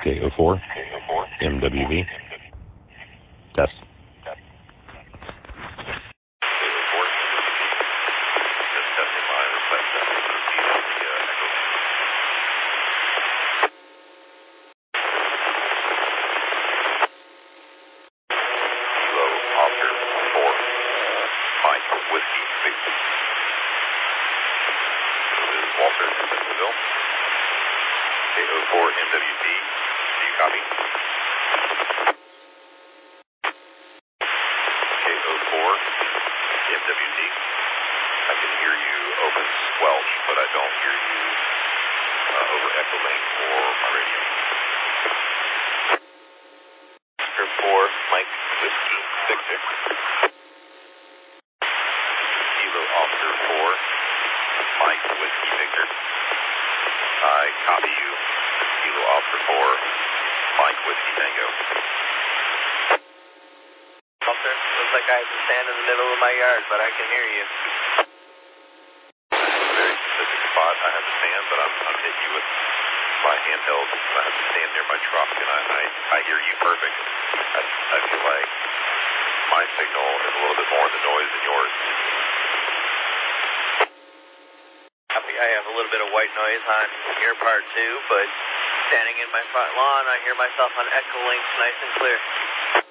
K04, MWV. Test. K04, just testing my request to proceed with the echo. Kilo Oscar 4, Mike Whiskey Victor. This is Walter in Bentonville. K04 MWD, do you copy? K04 MWD, I can hear you over Welsh, but I don't hear you over Echolink or my radio. Oscar 4, Mike Whiskey Victor. Kilo Oscar 4, Mike Whiskey Victor. I copy you. Kilo Oscar 4, Mike Whiskey Tango. Officer, looks like I have to stand in the middle of my yard, but I can hear you. This is a very specific spot. I have to stand, but I'm hitting you with my handheld. I have to stand near my truck, and I hear you perfect. I feel like my signal is a little bit more in the noise than yours. I have a little bit of white noise on your part too, but standing in my front lawn, I hear myself on Echolink nice and clear.